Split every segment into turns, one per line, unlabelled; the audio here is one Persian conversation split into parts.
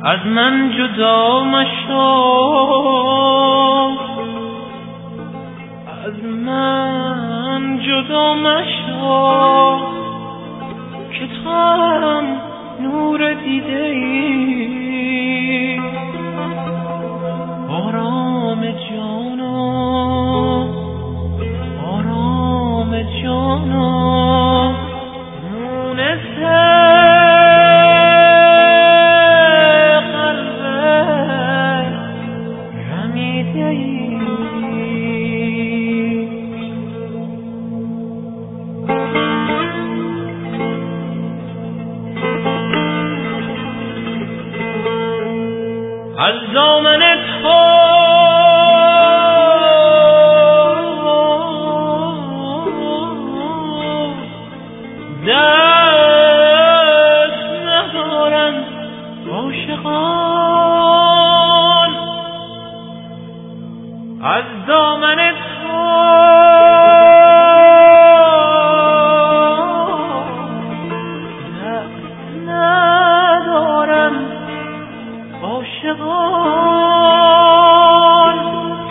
از من جدا مشو، از من جدا مشو که تو هم نور دیده ای. آرام جانا، آرام جانا، مونس قلب رمیده ای. از دامن تو دست ندارند عاشقان، از دامن تو دست ندارند عاشقان.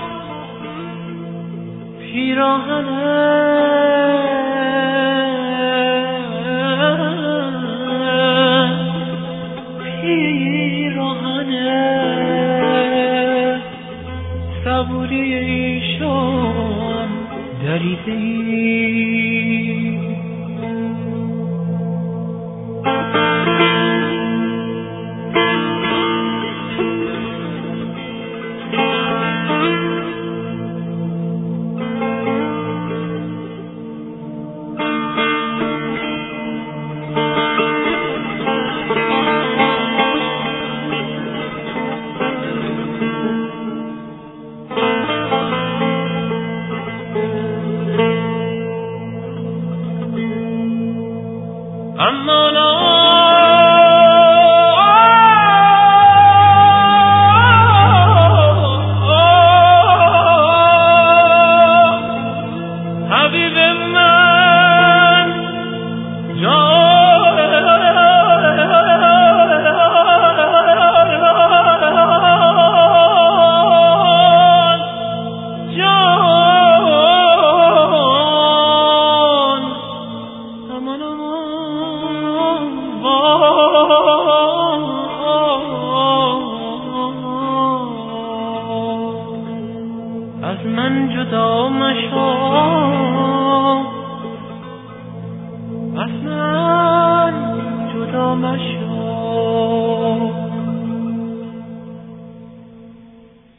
پیراهن صبوری ایشان دریده ای. اما حبیب من جان امان از من جدا مشو، از من جدا مشو.